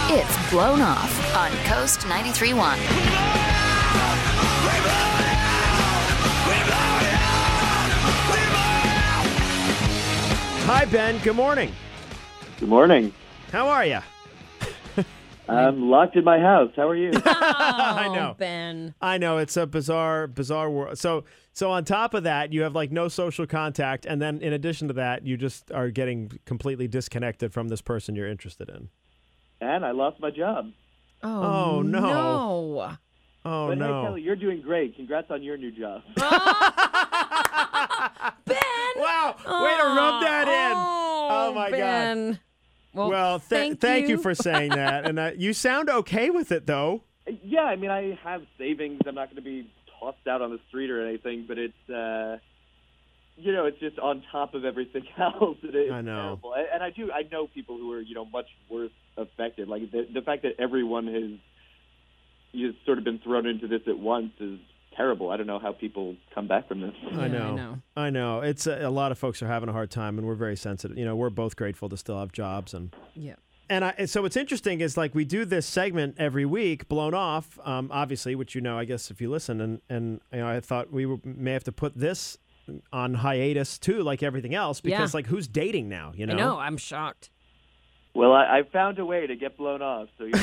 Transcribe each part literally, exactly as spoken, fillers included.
It's Blown Off on Coast ninety-three point one. Hi, Ben. Good morning. Good morning. How are you? I'm locked in my house. How are you? Oh, I know. Ben. I know. It's a bizarre, bizarre world. So, so on top of that, you have like no social contact. And then in addition to that, you just are getting completely disconnected from this person you're interested in. And I lost my job. Oh, Oh, no. no. Oh, but no. hey, Kelly, you're doing great. Congrats on your new job. Ben. Wow. Way to rub that in. Oh, Oh, my God. Ben. Well, Well, th- thank, thank you. you for saying that. And uh, you sound okay with it, though. Yeah, I mean, I have savings. I'm not going to be tossed out on the street or anything, but it's, uh, you know, it's just on top of everything else. And it's I know. terrible. And and I do, I know people who are, you know, much worse affected. Like the, the fact that everyone has, has sort of been thrown into this at once is terrible. I don't know how people come back from this. I Yeah, know. I know. I know. It's a, a lot of folks are having a hard time, and we're very sensitive. You know, we're both grateful to still have jobs, and Yeah. and I. And so what's interesting is like we do this segment every week, Blown Off, um, obviously, which you know, I guess if you listen, and and you know, I thought we were, may have to put this on hiatus too, like everything else, because Yeah. like who's dating now? You know. I know. I'm shocked. Well, I, I found a way to get blown off. So you're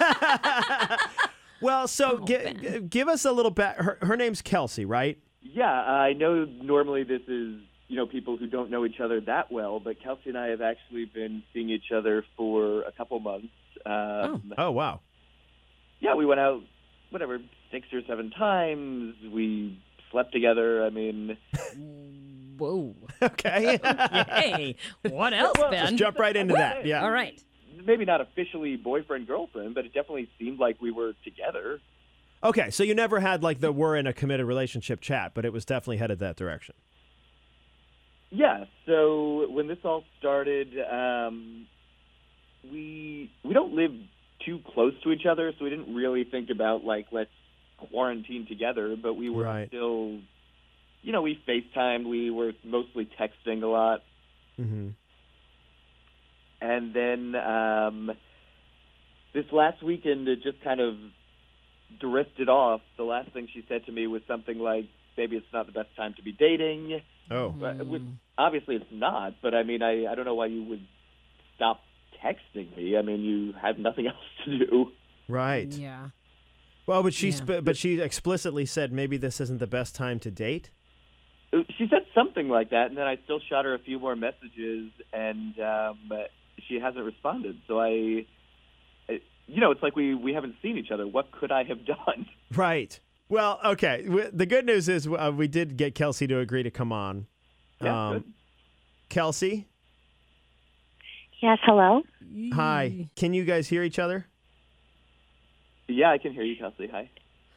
Well, so Oh, gi- Ben. g- give us a little bit. Her, her name's Kelsey, right? Yeah, I know normally this is, you know, people who don't know each other that well, but Kelsey and I have actually been seeing each other for a couple months. Um, Oh, wow. Yeah, we went out, whatever, six or seven times. We slept together. I mean, Whoa. Okay. Hey, what else, Well, Ben? Just jump right into that. Yeah. All right. maybe not officially boyfriend-girlfriend, but it definitely seemed like we were together. Okay, so you never had like the we're in a committed relationship chat, but it was definitely headed that direction. Yeah, so when this all started, um, we we don't live too close to each other, so we didn't really think about, like, let's quarantine together, but we were Right. still, you know, we FaceTimed, we were mostly texting a lot, Mm-hmm. and then um, this last weekend it just kind of drifted off. The last thing she said to me was something like, maybe it's not the best time to be dating. Oh. But, which, obviously it's not, but I mean, I, I don't know why you would stop texting me. I mean, you have nothing else to do. Right. Yeah. Well, but she Yeah. sp- but she explicitly said maybe this isn't the best time to date. She said something like that, and then I still shot her a few more messages, and um, she hasn't responded. So I, I, you know, it's like we, we haven't seen each other. What could I have done? Right. Well, okay. W- The good news is uh, we did get Kelsey to agree to come on. Yeah, Um, good. Kelsey, Yes, hello. hi. Can you guys hear each other? Yeah, I can hear you, Kelsey. Hi.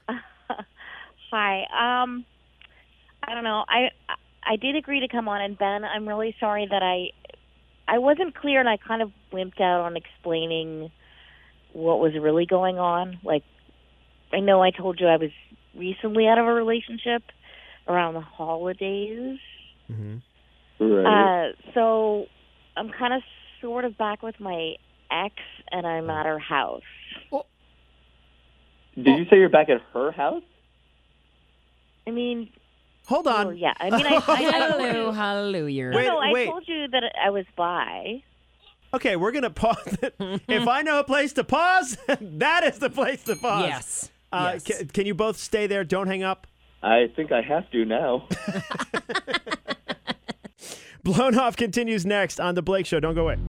Hi. Um, I don't know. I I did agree to come on, and Ben, I'm really sorry that I I wasn't clear, and I kind of wimped out on explaining what was really going on. Like, I know I told you I was recently out of a relationship around the holidays. Mm-hmm. Right. Uh, so I'm kind of sort of back with my ex, and I'm at her house. Did you say you're back at her house? I mean, Hold on. oh, yeah. I mean, I, I, I Hello, hallelujah. Wait, no, I wait. told you that I was bi. Okay, we're going to pause. If I know a place to pause, that is the place to pause. Yes. Uh, yes. ca- can you both stay there? Don't hang up. I think I have to now. Blown Off continues next on The Blake Show. Don't go away.